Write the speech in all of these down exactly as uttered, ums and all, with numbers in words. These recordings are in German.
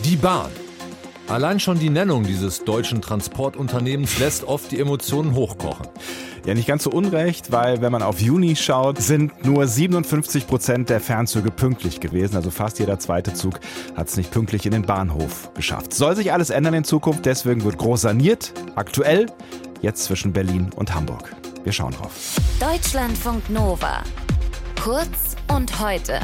Die Bahn. Allein schon die Nennung dieses deutschen Transportunternehmens lässt oft die Emotionen hochkochen. Ja, nicht ganz so unrecht, weil wenn man auf Juni schaut, sind nur siebenundfünfzig Prozent der Fernzüge pünktlich gewesen. Also fast jeder zweite Zug hat es nicht pünktlich in den Bahnhof geschafft. Soll sich alles ändern in Zukunft, deswegen wird groß saniert. Aktuell jetzt zwischen Berlin und Hamburg. Wir schauen drauf. Deutschlandfunk Nova. Kurz und heute.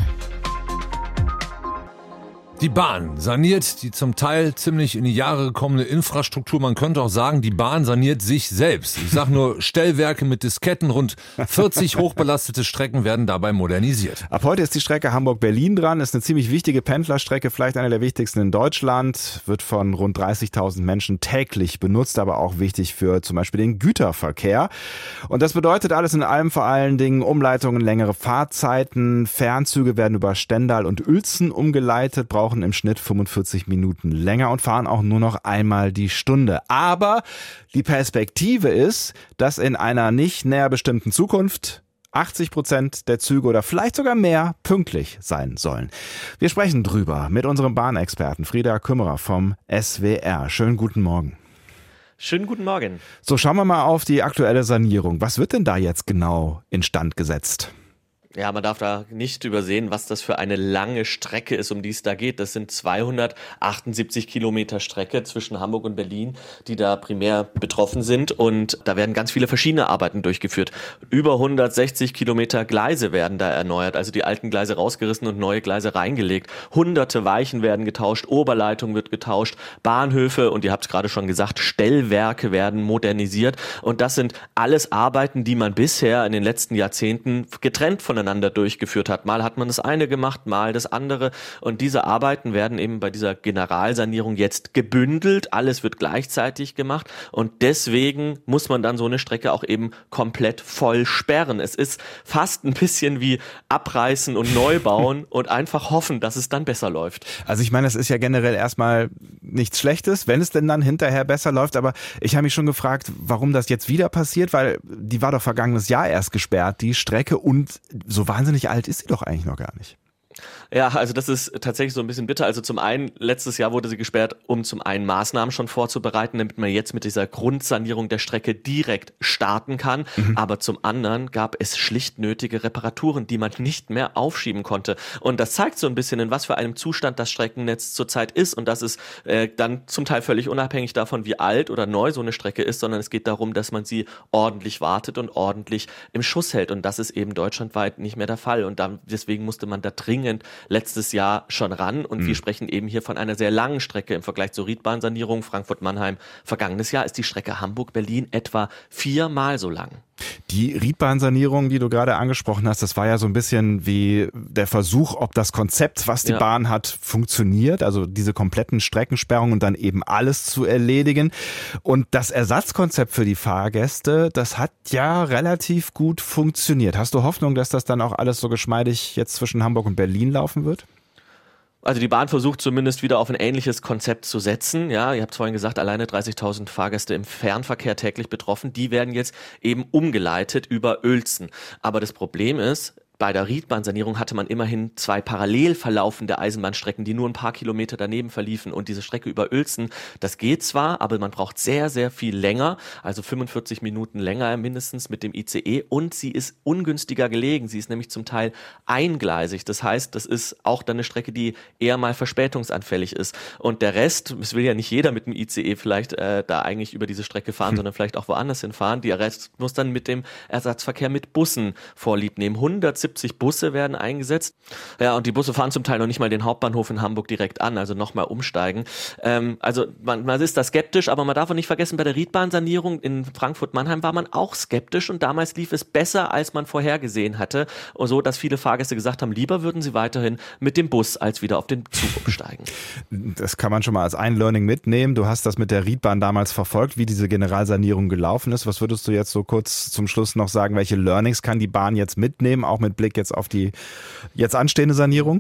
Die Bahn saniert die zum Teil ziemlich in die Jahre gekommene Infrastruktur. Man könnte auch sagen, die Bahn saniert sich selbst. Ich sage nur Stellwerke mit Disketten. Rund vierzig hochbelastete Strecken werden dabei modernisiert. Ab heute ist die Strecke Hamburg-Berlin dran. Ist eine ziemlich wichtige Pendlerstrecke, vielleicht eine der wichtigsten in Deutschland. Wird von rund dreißigtausend Menschen täglich benutzt, aber auch wichtig für zum Beispiel den Güterverkehr. Und das bedeutet alles in allem vor allen Dingen Umleitungen, längere Fahrzeiten. Fernzüge werden über Stendal und Uelzen umgeleitet, brauchen im Schnitt fünfundvierzig Minuten länger und fahren auch nur noch einmal die Stunde. Aber die Perspektive ist, dass in einer nicht näher bestimmten Zukunft achtzig Prozent der Züge oder vielleicht sogar mehr pünktlich sein sollen. Wir sprechen drüber mit unserem Bahnexperten Frieda Kümmerer vom S W R. Schönen guten Morgen. Schönen guten Morgen. So, schauen wir mal auf die aktuelle Sanierung. Was wird denn da jetzt genau instand gesetzt? Ja, man darf da nicht übersehen, was das für eine lange Strecke ist, um die es da geht. Das sind zweihundertachtundsiebzig Kilometer Strecke zwischen Hamburg und Berlin, die da primär betroffen sind. Und da werden ganz viele verschiedene Arbeiten durchgeführt. Über hundertsechzig Kilometer Gleise werden da erneuert, also die alten Gleise rausgerissen und neue Gleise reingelegt. Hunderte Weichen werden getauscht, Oberleitung wird getauscht, Bahnhöfe und ihr habt es gerade schon gesagt, Stellwerke werden modernisiert. Und das sind alles Arbeiten, die man bisher in den letzten Jahrzehnten getrennt voneinander durchgeführt hat. Mal hat man das eine gemacht, mal das andere. Und diese Arbeiten werden eben bei dieser Generalsanierung jetzt gebündelt. Alles wird gleichzeitig gemacht. Und deswegen muss man dann so eine Strecke auch eben komplett voll sperren. Es ist fast ein bisschen wie abreißen und neu bauen und einfach hoffen, dass es dann besser läuft. Also ich meine, es ist ja generell erstmal nichts Schlechtes, wenn es denn dann hinterher besser läuft. Aber ich habe mich schon gefragt, warum das jetzt wieder passiert, weil die war doch vergangenes Jahr erst gesperrt, die Strecke, und so wahnsinnig alt ist sie doch eigentlich noch gar nicht. Ja, also das ist tatsächlich so ein bisschen bitter. Also zum einen, letztes Jahr wurde sie gesperrt, um zum einen Maßnahmen schon vorzubereiten, damit man jetzt mit dieser Grundsanierung der Strecke direkt starten kann. Mhm. Aber zum anderen gab es schlicht nötige Reparaturen, die man nicht mehr aufschieben konnte. Und das zeigt so ein bisschen, in was für einem Zustand das Streckennetz zurzeit ist. Und das ist äh, dann zum Teil völlig unabhängig davon, wie alt oder neu so eine Strecke ist, sondern es geht darum, dass man sie ordentlich wartet und ordentlich im Schuss hält. Und das ist eben deutschlandweit nicht mehr der Fall. Und dann, deswegen musste man da dringend letztes Jahr schon ran und mhm. wir sprechen eben hier von einer sehr langen Strecke im Vergleich zur Riedbahnsanierung Frankfurt-Mannheim. Vergangenes Jahr ist die Strecke Hamburg-Berlin etwa viermal so lang. Die Riedbahnsanierung, die du gerade angesprochen hast, das war ja so ein bisschen wie der Versuch, ob das Konzept, was die ja. Bahn hat, funktioniert. Also diese kompletten Streckensperrungen und dann eben alles zu erledigen. Und das Ersatzkonzept für die Fahrgäste, das hat ja relativ gut funktioniert. Hast du Hoffnung, dass das dann auch alles so geschmeidig jetzt zwischen Hamburg und Berlin laufen wird? Also die Bahn versucht zumindest wieder auf ein ähnliches Konzept zu setzen. Ja, ihr habt vorhin gesagt, alleine dreißigtausend Fahrgäste im Fernverkehr täglich betroffen. Die werden jetzt eben umgeleitet über Uelzen. Aber das Problem ist, bei der Riedbahnsanierung hatte man immerhin zwei parallel verlaufende Eisenbahnstrecken, die nur ein paar Kilometer daneben verliefen. Und diese Strecke über Uelzen, das geht zwar, aber man braucht sehr, sehr viel länger, also fünfundvierzig Minuten länger mindestens mit dem I C E. Und sie ist ungünstiger gelegen. Sie ist nämlich zum Teil eingleisig. Das heißt, das ist auch dann eine Strecke, die eher mal verspätungsanfällig ist. Und der Rest, es will ja nicht jeder mit dem I C E vielleicht äh, da eigentlich über diese Strecke fahren, hm. sondern vielleicht auch woanders hinfahren. Der Rest muss dann mit dem Ersatzverkehr mit Bussen vorlieb nehmen. hundertsiebzig Busse werden eingesetzt. Ja, und die Busse fahren zum Teil noch nicht mal den Hauptbahnhof in Hamburg direkt an, also nochmal umsteigen. Ähm, also man, man ist da skeptisch, aber man darf auch nicht vergessen, bei der Riedbahnsanierung in Frankfurt-Mannheim war man auch skeptisch und damals lief es besser, als man vorhergesehen hatte. Und so, dass viele Fahrgäste gesagt haben, lieber würden sie weiterhin mit dem Bus als wieder auf den Zug umsteigen. Das kann man schon mal als ein Learning mitnehmen. Du hast das mit der Riedbahn damals verfolgt, wie diese Generalsanierung gelaufen ist. Was würdest du jetzt so kurz zum Schluss noch sagen, welche Learnings kann die Bahn jetzt mitnehmen, auch mit Blick jetzt auf die jetzt anstehende Sanierung?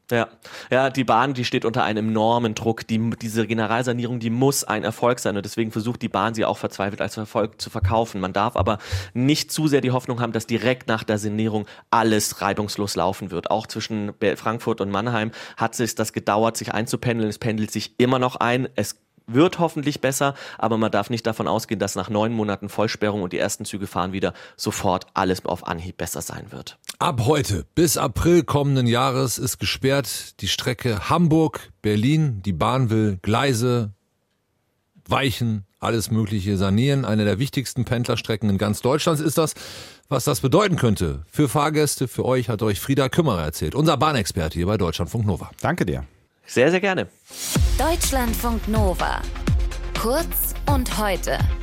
Ja, ja, die Bahn, die steht unter einem enormen Druck. Die, diese Generalsanierung, die muss ein Erfolg sein und deswegen versucht die Bahn, sie auch verzweifelt als Erfolg zu verkaufen. Man darf aber nicht zu sehr die Hoffnung haben, dass direkt nach der Sanierung alles reibungslos laufen wird. Auch zwischen Frankfurt und Mannheim hat es das gedauert, sich einzupendeln. Es pendelt sich immer noch ein. Es wird hoffentlich besser, aber man darf nicht davon ausgehen, dass nach neun Monaten Vollsperrung und die ersten Züge fahren wieder sofort alles auf Anhieb besser sein wird. Ab heute bis April kommenden Jahres ist gesperrt die Strecke Hamburg-Berlin. Die Bahn will Gleise, Weichen, alles Mögliche sanieren. Eine der wichtigsten Pendlerstrecken in ganz Deutschland ist das. Was das bedeuten könnte für Fahrgäste, für euch, hat euch Frieda Kümmerer erzählt. Unser Bahnexperte hier bei Deutschlandfunk Nova. Danke dir. Sehr, sehr gerne. Deutschlandfunk Nova. Kurz und heute.